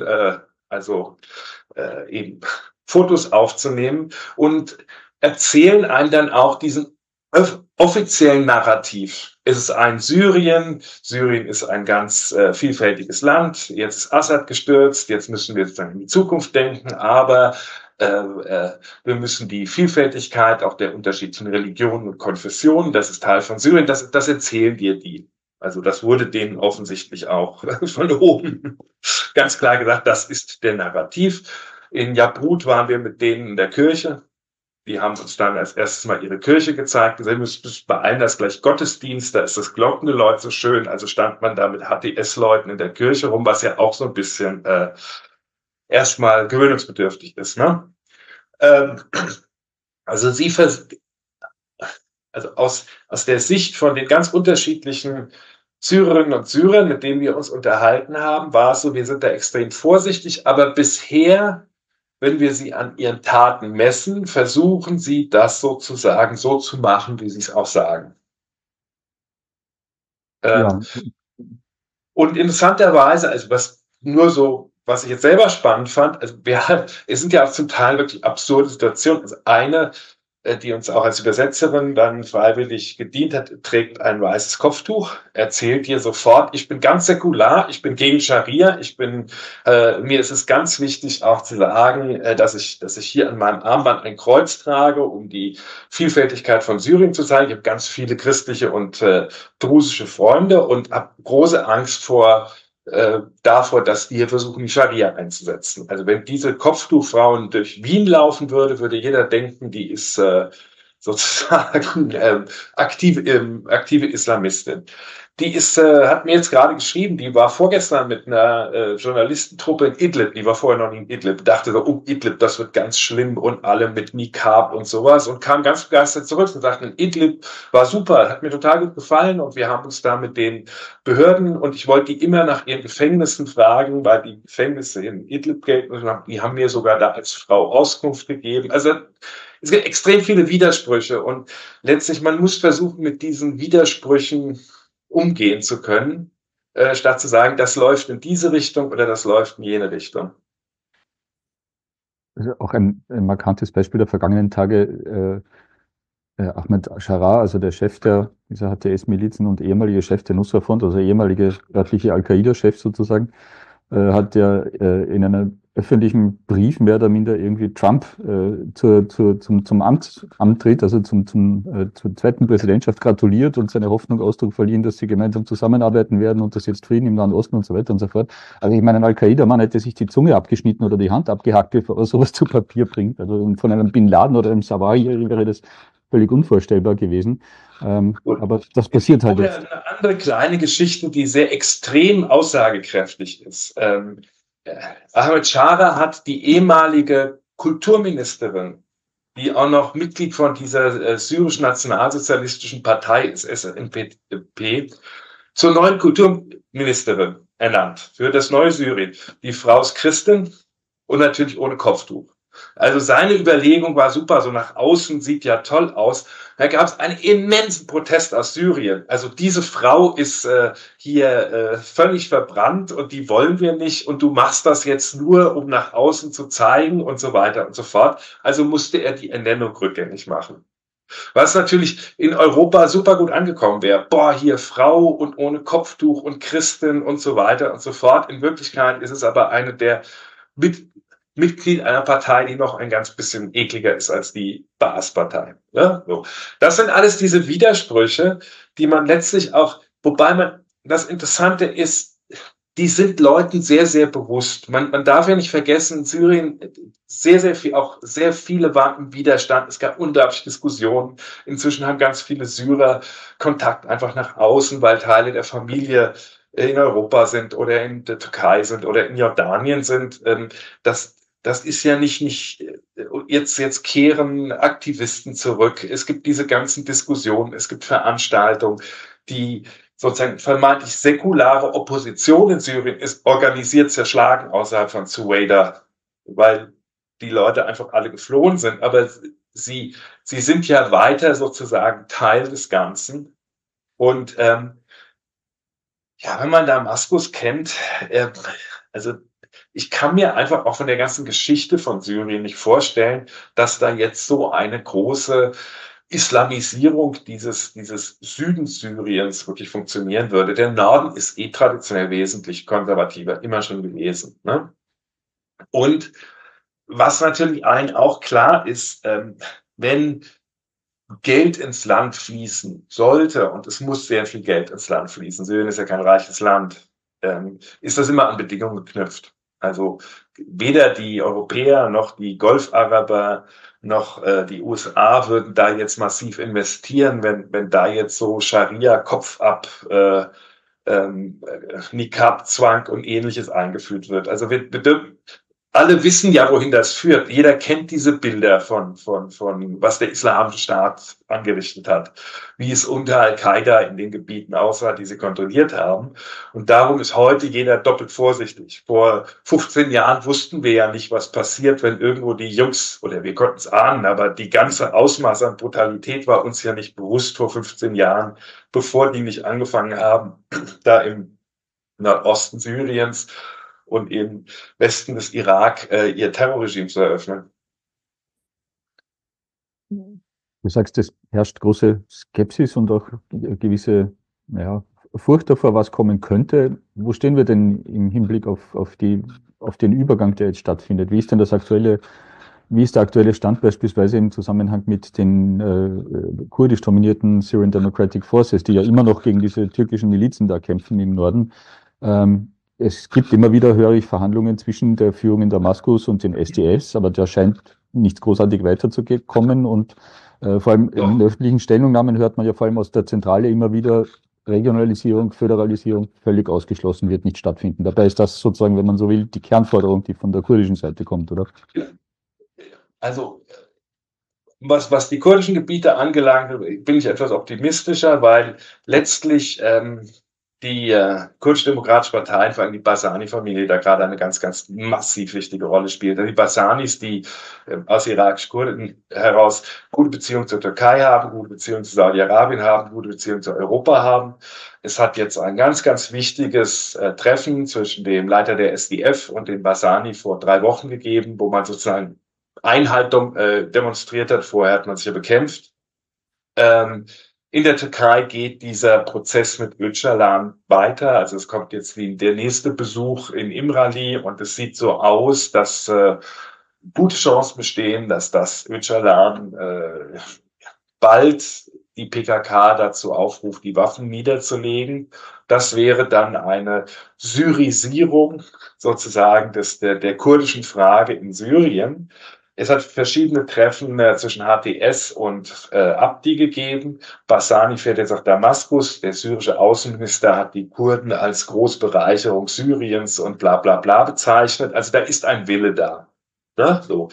eben Fotos aufzunehmen und erzählen einem dann auch diesen offiziellen Narrativ. Es ist ein Syrien ist ein ganz vielfältiges Land, jetzt ist Assad gestürzt, jetzt müssen wir sozusagen in die Zukunft denken, aber wir müssen die Vielfältigkeit, auch der Unterschied zwischen Religionen und Konfessionen, das ist Teil von Syrien, das erzählen dir die. Also das wurde denen offensichtlich auch von oben ganz klar gesagt, das ist der Narrativ. In Jabrut waren wir mit denen in der Kirche. Die haben uns dann als erstes mal ihre Kirche gezeigt. Sie müssen bei allen das gleich Gottesdienst, da ist das Glockengeläut so schön. Also stand man da mit HTS-Leuten in der Kirche rum, was ja auch so ein bisschen erstmal gewöhnungsbedürftig ist. Ne? Also aus der Sicht von den ganz unterschiedlichen Syrerinnen und Syrern, mit denen wir uns unterhalten haben, war es so, wir sind da extrem vorsichtig, aber bisher, wenn wir sie an ihren Taten messen, versuchen sie das sozusagen so zu machen, wie sie es auch sagen. Ja. Und interessanterweise, also was ich jetzt selber spannend fand, also es sind ja auch zum Teil wirklich absurde Situationen. Also eine die uns auch als Übersetzerin dann freiwillig gedient hat, trägt ein weißes Kopftuch, erzählt dir sofort, ich bin ganz säkular, ich bin gegen Scharia, mir ist es ganz wichtig auch zu sagen, dass ich hier an meinem Armband ein Kreuz trage, um die Vielfältigkeit von Syrien zu zeigen. Ich habe ganz viele christliche und drusische Freunde und habe große Angst davor, dass die hier versuchen, die Scharia einzusetzen. Also wenn diese Kopftuchfrauen durch Wien laufen würde jeder denken, die ist sozusagen aktive Islamistin. Hat mir jetzt gerade geschrieben, die war vorgestern mit einer Journalistentruppe in Idlib, die war vorher noch nie in Idlib, dachte so, Idlib, das wird ganz schlimm und alle mit Niqab und sowas und kam ganz begeistert zurück und sagte, Idlib war super, hat mir total gut gefallen und wir haben uns da mit den Behörden und ich wollte die immer nach ihren Gefängnissen fragen, weil die Gefängnisse in Idlib gelten und die haben mir sogar da als Frau Auskunft gegeben. Also es gibt extrem viele Widersprüche und letztlich, man muss versuchen, mit diesen Widersprüchen umgehen zu können, statt zu sagen, das läuft in diese Richtung oder das läuft in jene Richtung. Also auch ein markantes Beispiel der vergangenen Tage, Ahmed Sharaa, also der Chef dieser HTS-Milizen und ehemalige Chef der Nusra-Front, also ehemalige örtliche Al-Qaida-Chef sozusagen, hat ja in einem öffentlichen Brief mehr oder minder irgendwie Trump zum Amt tritt, also zur zweiten Präsidentschaft gratuliert und seine Hoffnung Ausdruck verliehen, dass sie gemeinsam zusammenarbeiten werden und dass jetzt Frieden im Nahen Osten und so weiter und so fort. Also ich meine, ein Al-Qaida-Mann hätte sich die Zunge abgeschnitten oder die Hand abgehackt, bevor er sowas zu Papier bringt. Also von einem Bin Laden oder einem Zawahiri wäre das völlig unvorstellbar gewesen. Aber das passiert halt jetzt. Eine andere kleine Geschichte, die sehr extrem aussagekräftig ist. Ahmed Sharaa hat die ehemalige Kulturministerin, die auch noch Mitglied von dieser syrischen nationalsozialistischen Partei ist, SNP, zur neuen Kulturministerin ernannt für das neue Syrien. Die Frau ist Christin und natürlich ohne Kopftuch. Also seine Überlegung war super, so nach außen sieht ja toll aus. Da gab es einen immensen Protest aus Syrien. Also diese Frau ist hier völlig verbrannt und die wollen wir nicht und du machst das jetzt nur, um nach außen zu zeigen und so weiter und so fort. Also musste er die Ernennung rückgängig machen. Was natürlich in Europa super gut angekommen wäre. Boah, hier Frau und ohne Kopftuch und Christin und so weiter und so fort. In Wirklichkeit ist es aber eine der Mitglied einer Partei, die noch ein ganz bisschen ekliger ist als die Baas-Partei. Ja, so. Das sind alles diese Widersprüche, die man letztlich auch, das Interessante ist, die sind Leuten sehr, sehr bewusst. Man darf ja nicht vergessen, in Syrien sehr viele waren im Widerstand. Es gab unglaubliche Diskussionen. Inzwischen haben ganz viele Syrer Kontakt einfach nach außen, weil Teile der Familie in Europa sind oder in der Türkei sind oder in Jordanien sind. Das ist ja nicht jetzt kehren Aktivisten zurück. Es gibt diese ganzen Diskussionen, es gibt Veranstaltungen, die sozusagen vermeintlich säkulare Opposition in Syrien ist organisiert zerschlagen außerhalb von Suwaida, weil die Leute einfach alle geflohen sind. Aber sie sind ja weiter sozusagen Teil des Ganzen. Und ja, wenn man Damaskus kennt, also ich kann mir einfach auch von der ganzen Geschichte von Syrien nicht vorstellen, dass da jetzt so eine große Islamisierung dieses Süden Syriens wirklich funktionieren würde. Der Norden ist traditionell wesentlich konservativer, immer schon gewesen. Ne? Und was natürlich allen auch klar ist, wenn Geld ins Land fließen sollte, und es muss sehr viel Geld ins Land fließen, Syrien ist ja kein reiches Land, ist das immer an Bedingungen geknüpft. Also weder die Europäer noch die Golfaraber noch die USA würden da jetzt massiv investieren, wenn da jetzt so Scharia, Kopfab, Niqab-Zwang und Ähnliches eingeführt wird. Also alle wissen ja, wohin das führt. Jeder kennt diese Bilder von was der Islamische Staat angerichtet hat, wie es unter Al-Qaida in den Gebieten aussah, die sie kontrolliert haben. Und darum ist heute jeder doppelt vorsichtig. Vor 15 Jahren wussten wir ja nicht, was passiert, wenn irgendwo die Jungs, oder wir konnten es ahnen, aber die ganze Ausmaß an Brutalität war uns ja nicht bewusst vor 15 Jahren, bevor die nicht angefangen haben, da im Nordosten Syriens und im Westen des Irak ihr Terrorregime zu eröffnen. Du sagst, es herrscht große Skepsis und auch gewisse Furcht davor, was kommen könnte. Wo stehen wir denn im Hinblick auf den Übergang, der jetzt stattfindet? Wie ist der aktuelle Stand beispielsweise im Zusammenhang mit den kurdisch dominierten Syrian Democratic Forces, die ja immer noch gegen diese türkischen Milizen da kämpfen im Norden? Es gibt immer wieder, höre ich, Verhandlungen zwischen der Führung in Damaskus und den SDFs, aber da scheint nichts großartig weiterzukommen. Und vor allem in den öffentlichen Stellungnahmen hört man ja vor allem aus der Zentrale immer wieder, Regionalisierung, Föderalisierung völlig ausgeschlossen, wird nicht stattfinden. Dabei ist das sozusagen, wenn man so will, die Kernforderung, die von der kurdischen Seite kommt, oder? Also, was die kurdischen Gebiete angelangt, bin ich etwas optimistischer, weil letztlich die kurdisch-demokratische Partei, vor allem die Barzani-Familie, da gerade eine ganz, ganz massiv wichtige Rolle spielt. Die Barzanis, die aus irakischen Kurden heraus gute Beziehungen zur Türkei haben, gute Beziehungen zu Saudi-Arabien haben, gute Beziehungen zu Europa haben. Es hat jetzt ein ganz, ganz wichtiges Treffen zwischen dem Leiter der SDF und dem Barzani vor 3 Wochen gegeben, wo man sozusagen Einheit demonstriert hat. Vorher hat man sich ja bekämpft. In der Türkei geht dieser Prozess mit Öcalan weiter. Also es kommt jetzt der nächste Besuch in İmralı und es sieht so aus, dass gute Chancen bestehen, dass das Öcalan bald die PKK dazu aufruft, die Waffen niederzulegen. Das wäre dann eine Syrisierung sozusagen der kurdischen Frage in Syrien. Es hat verschiedene Treffen zwischen HTS und Abdi gegeben. Barzani fährt jetzt nach Damaskus. Der syrische Außenminister hat die Kurden als Großbereicherung Syriens und bla bla bla bezeichnet. Also da ist ein Wille da. Ne? So.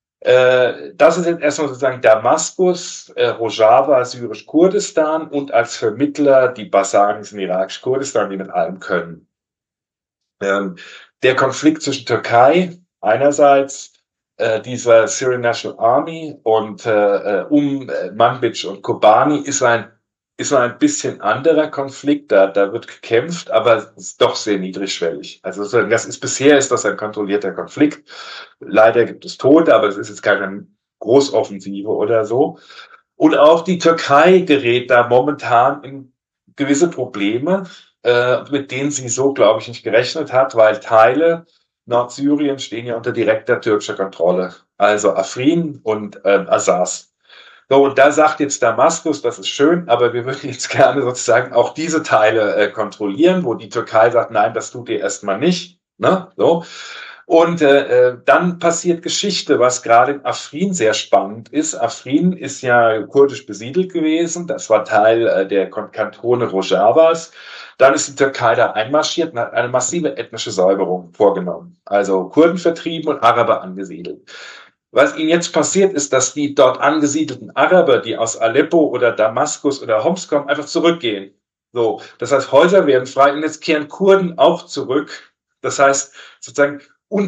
Das ist jetzt erstmal sozusagen Damaskus, Rojava, syrisch-Kurdistan und als Vermittler die Barzanis in irakisch-Kurdistan, die mit allem können. Der Konflikt zwischen Türkei einerseits, dieser Syrian National Army und Manbij und Kobani ist ein bisschen anderer Konflikt. Da wird gekämpft, aber ist doch sehr niedrigschwellig. Also bisher ist das ein kontrollierter Konflikt. Leider gibt es Tote, aber es ist jetzt keine Großoffensive oder so. Und auch die Türkei gerät da momentan in gewisse Probleme, mit denen sie so, glaube ich, nicht gerechnet hat, weil Teile Nordsyrien stehen ja unter direkter türkischer Kontrolle. Also Afrin und Azaz. So, und da sagt jetzt Damaskus, das ist schön, aber wir würden jetzt gerne sozusagen auch diese Teile kontrollieren, wo die Türkei sagt, nein, das tut ihr erstmal nicht. Ne? So. Und dann passiert Geschichte, was gerade in Afrin sehr spannend ist. Afrin ist ja kurdisch besiedelt gewesen, das war Teil der Kantone Rojavas. Dann ist die Türkei da einmarschiert und hat eine massive ethnische Säuberung vorgenommen. Also Kurden vertrieben und Araber angesiedelt. Was ihnen jetzt passiert, ist, dass die dort angesiedelten Araber, die aus Aleppo oder Damaskus oder Homs kommen, einfach zurückgehen. So, das heißt, Häuser werden frei und jetzt kehren Kurden auch zurück. Das heißt, sozusagen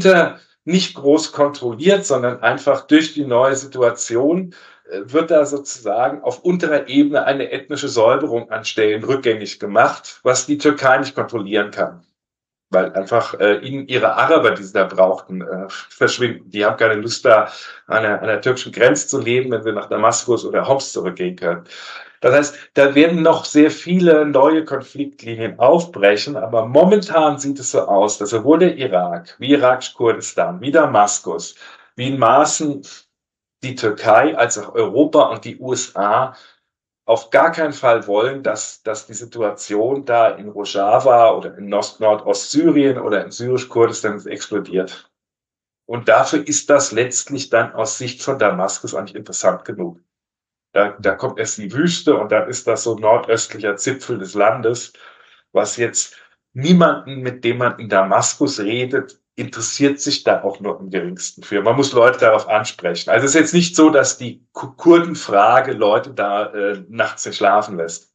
nicht groß kontrolliert, sondern einfach durch die neue Situation wird da sozusagen auf unterer Ebene eine ethnische Säuberung an Stellen rückgängig gemacht, was die Türkei nicht kontrollieren kann. Weil einfach ihre Araber, die sie da brauchten, verschwinden. Die haben keine Lust, da an der türkischen Grenze zu leben, wenn wir nach Damaskus oder Homs zurückgehen können. Das heißt, da werden noch sehr viele neue Konfliktlinien aufbrechen, aber momentan sieht es so aus, dass sowohl der Irak, wie irakisch-Kurdistan, wie Damaskus, wie in Maßen die Türkei als auch Europa und die USA auf gar keinen Fall wollen, dass die Situation da in Rojava oder in Nordostsyrien oder in syrisch-Kurdistan explodiert. Und dafür ist das letztlich dann aus Sicht von Damaskus eigentlich interessant genug. Da kommt erst die Wüste und dann ist das so nordöstlicher Zipfel des Landes, was jetzt niemanden, mit dem man in Damaskus redet, interessiert sich da auch nur im geringsten für. Man muss Leute darauf ansprechen. Also es ist jetzt nicht so, dass die Kurdenfrage Leute da nachts nicht schlafen lässt.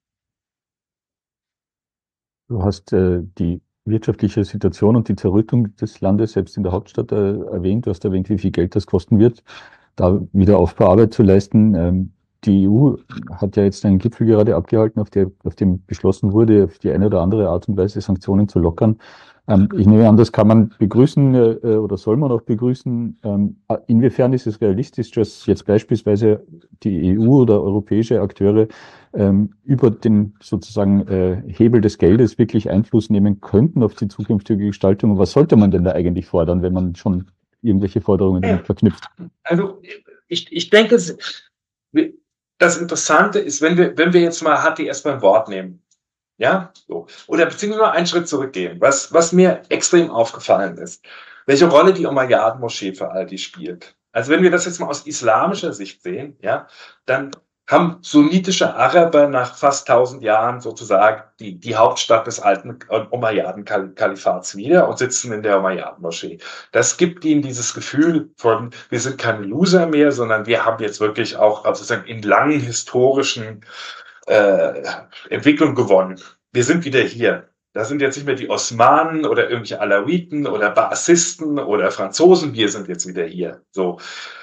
Du hast die wirtschaftliche Situation und die Zerrüttung des Landes selbst in der Hauptstadt erwähnt. Du hast erwähnt, wie viel Geld das kosten wird, da wieder Aufbauarbeit zu leisten. die EU hat ja jetzt einen Gipfel gerade abgehalten, auf dem beschlossen wurde, auf die eine oder andere Art und Weise Sanktionen zu lockern. Ich nehme an, das kann man begrüßen oder soll man auch begrüßen. Inwiefern ist es realistisch, dass jetzt beispielsweise die EU oder europäische Akteure über den sozusagen Hebel des Geldes wirklich Einfluss nehmen könnten auf die zukünftige Gestaltung? Und was sollte man denn da eigentlich fordern, wenn man schon irgendwelche Forderungen damit verknüpft? Also ich denke, das Interessante ist, wenn wir jetzt mal HTS beim Wort nehmen, ja, so. Oder beziehungsweise mal einen Schritt zurückgehen, was mir extrem aufgefallen ist, welche Rolle die Umayyaden-Moschee für all die spielt. Also wenn wir das jetzt mal aus islamischer Sicht sehen, ja, dann haben sunnitische Araber nach fast 1000 Jahren sozusagen die Hauptstadt des alten Umayyaden-Kalifats wieder und sitzen in der Umayyaden-Moschee. Das gibt ihnen dieses Gefühl von, wir sind keine Loser mehr, sondern wir haben jetzt wirklich auch sozusagen in langen historischen Entwicklung gewonnen. Wir sind wieder hier. Da sind jetzt nicht mehr die Osmanen oder irgendwelche Alawiten oder Baassisten oder Franzosen. Wir sind jetzt wieder hier. So.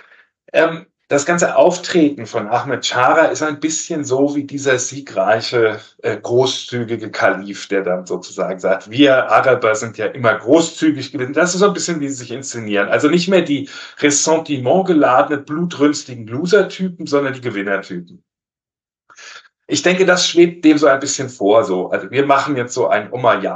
Das ganze Auftreten von Ahmed Chara ist ein bisschen so wie dieser siegreiche, großzügige Kalif, der dann sozusagen sagt, wir Araber sind ja immer großzügig gewesen. Das ist so ein bisschen, wie sie sich inszenieren. Also nicht mehr die Ressentiment geladenen, blutrünstigen Loser-Typen, sondern die Gewinnertypen. Ich denke, das schwebt dem so ein bisschen vor. So. Also wir machen jetzt so eine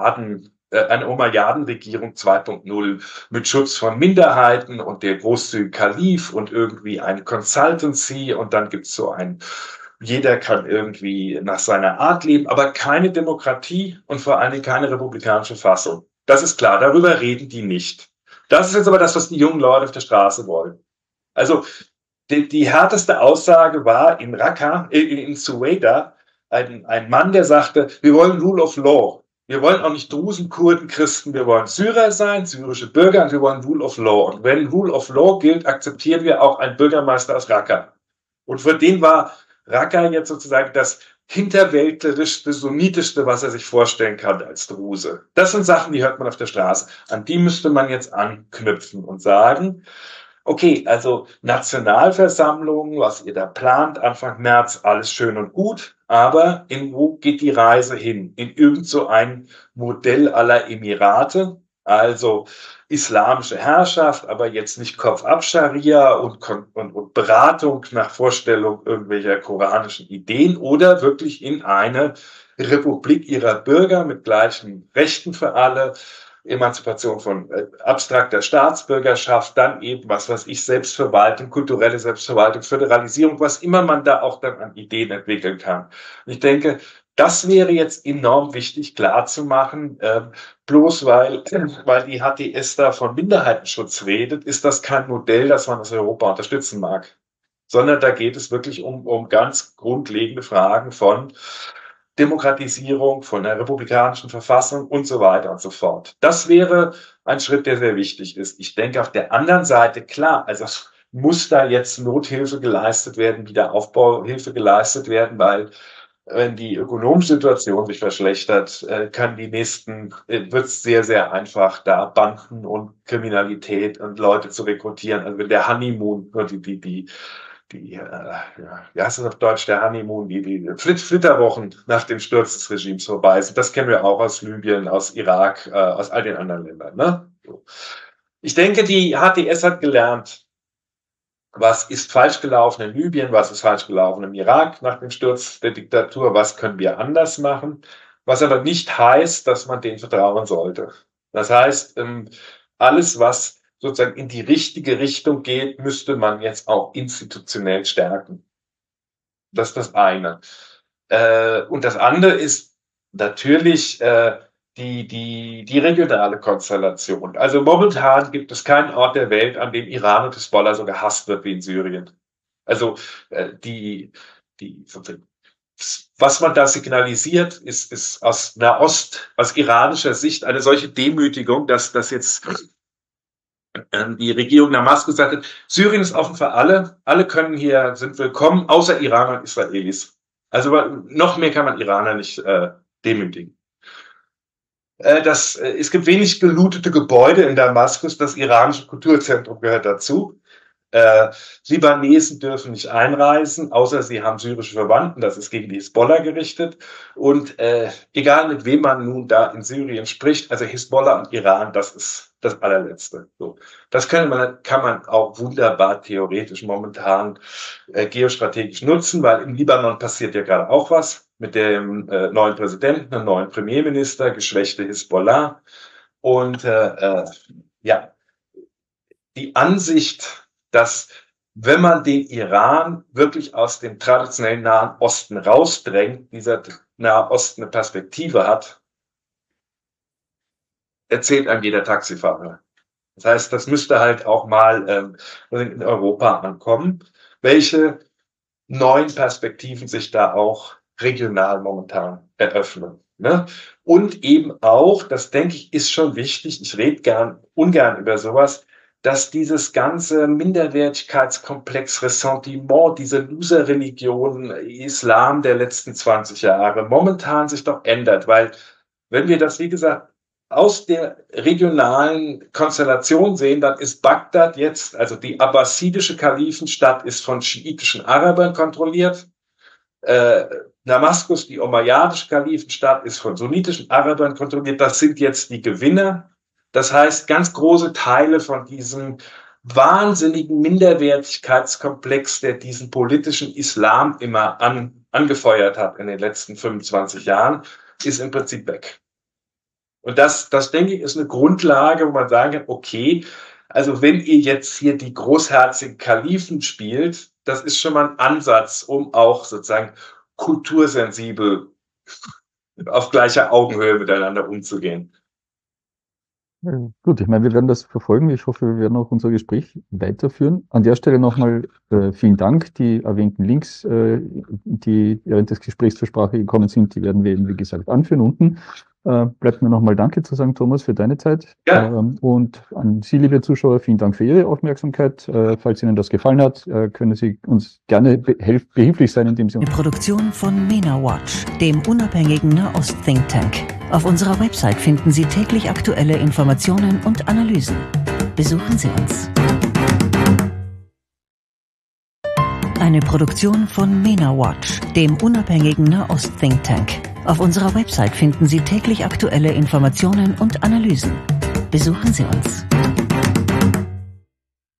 Umayyaden-Regierung 2.0 mit Schutz von Minderheiten und der großzügige Kalif und irgendwie eine Consultancy und dann gibt's so jeder kann irgendwie nach seiner Art leben, aber keine Demokratie und vor allen Dingen keine republikanische Fassung. Das ist klar, darüber reden die nicht. Das ist jetzt aber das, was die jungen Leute auf der Straße wollen. Also die härteste Aussage war in Raqqa, in Suwaida, ein Mann, der sagte, wir wollen Rule of Law. Wir wollen auch nicht Drusen, Kurden, Christen. Wir wollen Syrer sein, syrische Bürger, und wir wollen Rule of Law. Und wenn Rule of Law gilt, akzeptieren wir auch einen Bürgermeister aus Raqqa. Und für den war Raqqa jetzt sozusagen das hinterwäldlerischste, sunnitischste, was er sich vorstellen kann als Druse. Das sind Sachen, die hört man auf der Straße. An die müsste man jetzt anknüpfen und sagen, okay, also Nationalversammlung, was ihr da plant, Anfang März, alles schön und gut, aber wo geht die Reise hin? In irgend so ein Modell aller Emirate, also islamische Herrschaft, aber jetzt nicht Kopf-ab-Scharia und Beratung nach Vorstellung irgendwelcher koranischen Ideen oder wirklich in eine Republik ihrer Bürger mit gleichen Rechten für alle, Emanzipation von abstrakter Staatsbürgerschaft, dann eben, was weiß ich, Selbstverwaltung, kulturelle Selbstverwaltung, Föderalisierung, was immer man da auch dann an Ideen entwickeln kann. Und ich denke, das wäre jetzt enorm wichtig klar zu machen. Bloß weil die HTS da von Minderheitenschutz redet, ist das kein Modell, das man aus Europa unterstützen mag. Sondern da geht es wirklich um ganz grundlegende Fragen von Demokratisierung, von der republikanischen Verfassung und so weiter und so fort. Das wäre ein Schritt, der sehr wichtig ist. Ich denke auf der anderen Seite, klar, also muss da jetzt Nothilfe geleistet werden, Wiederaufbauhilfe geleistet werden, weil wenn die ökonomische Situation sich verschlechtert, wird es sehr, sehr einfach, da Banden und Kriminalität und Leute zu rekrutieren. Also wenn der Honeymoon, wie heißt das auf Deutsch, der Honeymoon, die Flitterwochen nach dem Sturz des Regimes vorbei sind. Das kennen wir auch aus Libyen, aus Irak, aus all den anderen Ländern. Ne? Ich denke, die HTS hat gelernt, was ist falsch gelaufen in Libyen, was ist falsch gelaufen im Irak nach dem Sturz der Diktatur, was können wir anders machen, was aber nicht heißt, dass man denen vertrauen sollte. Das heißt, alles, was sozusagen in die richtige Richtung geht, müsste man jetzt auch institutionell stärken. Das ist das eine. Und das andere ist natürlich die regionale Konstellation. Also momentan gibt es keinen Ort der Welt, an dem Iran und Hisbollah so gehasst wird wie in Syrien. Also was man da signalisiert, ist aus Nahost, aus iranischer Sicht eine solche Demütigung, dass das jetzt die Regierung Damaskus sagte, Syrien ist offen für alle können hier, sind willkommen, außer Iraner und Israelis. Also noch mehr kann man Iraner nicht demütigen. Es gibt wenig gelootete Gebäude in Damaskus, das iranische Kulturzentrum gehört dazu. Libanesen dürfen nicht einreisen, außer sie haben syrische Verwandten, das ist gegen die Hisbollah gerichtet. Und egal mit wem man nun da in Syrien spricht, also Hisbollah und Iran, das ist das allerletzte. So. Das kann man auch wunderbar theoretisch momentan geostrategisch nutzen, weil im Libanon passiert ja gerade auch was mit dem neuen Präsidenten, einem neuen Premierminister, geschwächte Hisbollah. Und ja, die Ansicht, dass wenn man den Iran wirklich aus dem traditionellen Nahen Osten rausdrängt, dieser Nahe Osten eine Perspektive hat, erzählt einem jeder Taxifahrer. Das heißt, das müsste halt auch mal in Europa ankommen, welche neuen Perspektiven sich da auch regional momentan eröffnen. Ne? Und eben auch, das denke ich, ist schon wichtig, ich rede ungern über sowas, dass dieses ganze Minderwertigkeitskomplex, Ressentiment, diese Loser-Religion, Islam der letzten 20 Jahre momentan sich doch ändert, weil wenn wir das, wie gesagt, aus der regionalen Konstellation sehen, dann ist Bagdad jetzt, also die abbasidische Kalifenstadt ist von schiitischen Arabern kontrolliert, Damaskus, die umayyadische Kalifenstadt, ist von sunnitischen Arabern kontrolliert, das sind jetzt die Gewinner. Das heißt, ganz große Teile von diesem wahnsinnigen Minderwertigkeitskomplex, der diesen politischen Islam immer angefeuert hat in den letzten 25 Jahren, ist im Prinzip weg. Und das denke ich, ist eine Grundlage, wo man sagen kann, okay, also wenn ihr jetzt hier die großherzigen Kalifen spielt, das ist schon mal ein Ansatz, um auch sozusagen kultursensibel auf gleicher Augenhöhe miteinander umzugehen. Gut, ich meine, wir werden das verfolgen. Ich hoffe, wir werden auch unser Gespräch weiterführen. An der Stelle nochmal vielen Dank. Die erwähnten Links, die während des Gesprächs zur Sprache gekommen sind, die werden wir eben, wie gesagt, anführen unten. Bleibt mir nochmal Danke zu sagen, Thomas, für deine Zeit. Ja. Und an Sie, liebe Zuschauer, vielen Dank für Ihre Aufmerksamkeit. Falls Ihnen das gefallen hat, können Sie uns gerne behilflich sein, indem Sie uns... Eine Produktion von MENA Watch, dem unabhängigen Nahost-Think Tank. Auf unserer Website finden Sie täglich aktuelle Informationen und Analysen. Besuchen Sie uns. Eine Produktion von MENA Watch, dem unabhängigen Nahost-Think Tank. Auf unserer Website finden Sie täglich aktuelle Informationen und Analysen. Besuchen Sie uns.